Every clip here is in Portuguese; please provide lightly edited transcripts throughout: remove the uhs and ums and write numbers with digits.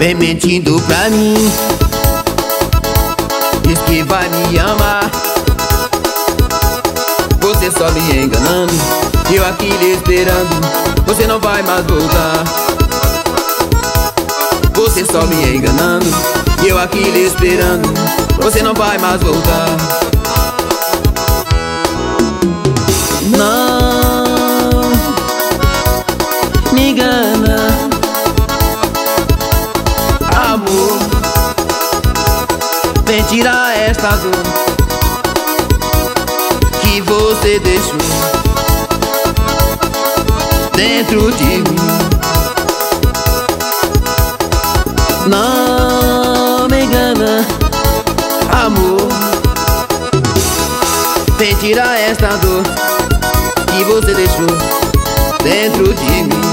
vem mentindo pra mim. Diz que vai me amar, você só me enganando. Eu aqui lhe esperando, você não vai mais voltar. Você só me enganando, eu aqui lhe esperando, você não vai mais voltar. Não me engana, amor, vem tirar esta dor que você deixou dentro de mim. Não me engana, amor, vem tirar esta dor que você deixou dentro de mim.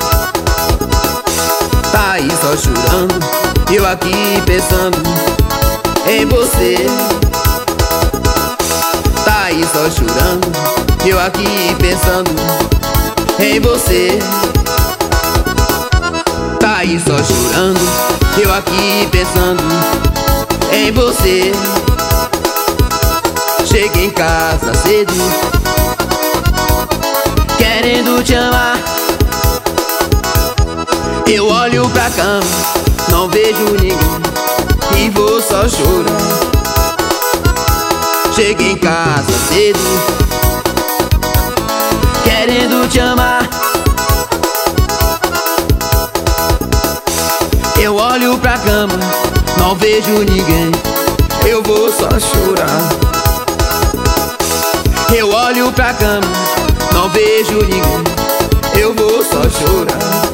Tá aí só chorando, eu aqui pensando em você. Tá aí só chorando, eu aqui pensando em você. Tá aí só chorando, eu aqui pensando em você. Cheguei em casa cedo, querendo te amar. Eu olho pra cama, não vejo ninguém e vou só chorar. Cheguei em casa cedo, querendo te amar. Eu olho pra cama, não vejo ninguém, eu vou só chorar. Eu olho pra cama, não vejo ninguém, eu vou só chorar.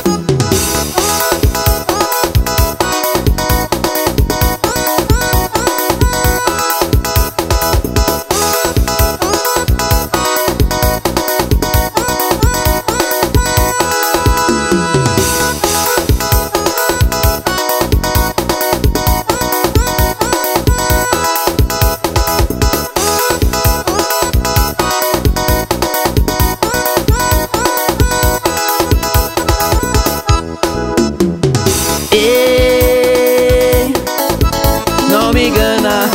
Ei, não me engana,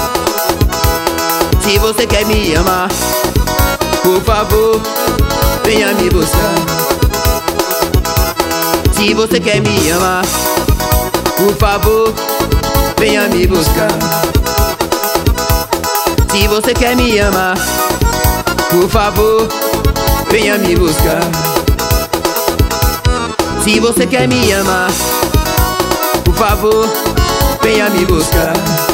se você quer me amar, por favor, venha me buscar. Se você quer me amar, por favor, venha me buscar. Se você quer me amar, por favor, venha me buscar. Se você quer me amar, por favor, venha me buscar.